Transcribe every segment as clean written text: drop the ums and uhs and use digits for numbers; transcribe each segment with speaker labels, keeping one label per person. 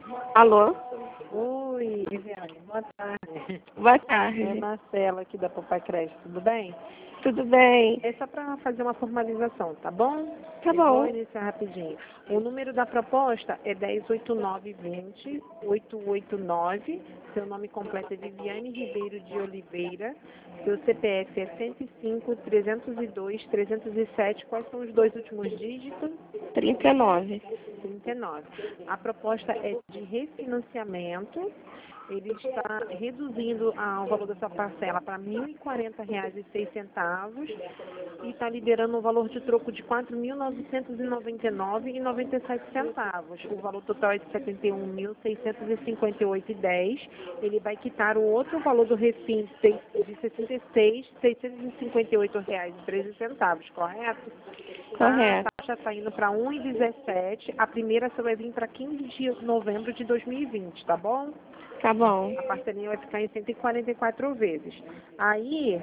Speaker 1: Alô?
Speaker 2: Oi, Viviane, boa tarde.
Speaker 1: Boa
Speaker 2: É
Speaker 1: tarde.
Speaker 2: Marcela aqui da Papai Crédito, tudo bem?
Speaker 1: Tudo bem?
Speaker 2: É só para fazer uma formalização, tá bom?
Speaker 1: Tá
Speaker 2: Eu vou
Speaker 1: bom.
Speaker 2: iniciar rapidinho. O número da proposta é 108920-889. Seu nome completo é Viviane Ribeiro de Oliveira. Seu CPF é 105-302-307. Quais são os dois últimos dígitos?
Speaker 1: 39.
Speaker 2: 39. A proposta é de refinanciamento. Ele está reduzindo o valor da sua parcela para R$ 1.040,06 e está liberando um valor de troco de R$ 4.999,97. O valor total é de R$ 71.658,10. Ele vai quitar o outro valor do refim de R$ 66.658,13, correto? A
Speaker 1: Correto.
Speaker 2: taxa está indo para 1,17. A primeira só vai vir para 15 de novembro de 2020, tá bom?
Speaker 1: Tá bom.
Speaker 2: A parcelinha vai ficar em 144 vezes. Aí,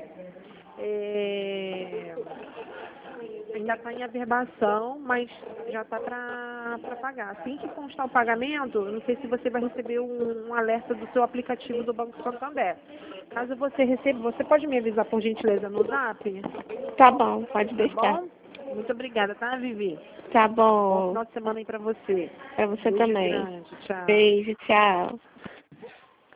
Speaker 2: ainda está em averbação, mas já está para pagar. Assim que constar o pagamento, não sei se você vai receber um alerta do seu aplicativo do Banco Santander. Caso você receba, você pode me avisar por gentileza no Zap?
Speaker 1: Tá bom, pode
Speaker 2: Tá
Speaker 1: deixar.
Speaker 2: bom? Muito obrigada, tá, Vivi?
Speaker 1: Tá
Speaker 2: Bom
Speaker 1: bom.
Speaker 2: final de semana aí para você.
Speaker 1: Pra você
Speaker 2: Beijo
Speaker 1: também.
Speaker 2: grande, tchau.
Speaker 1: Beijo, tchau.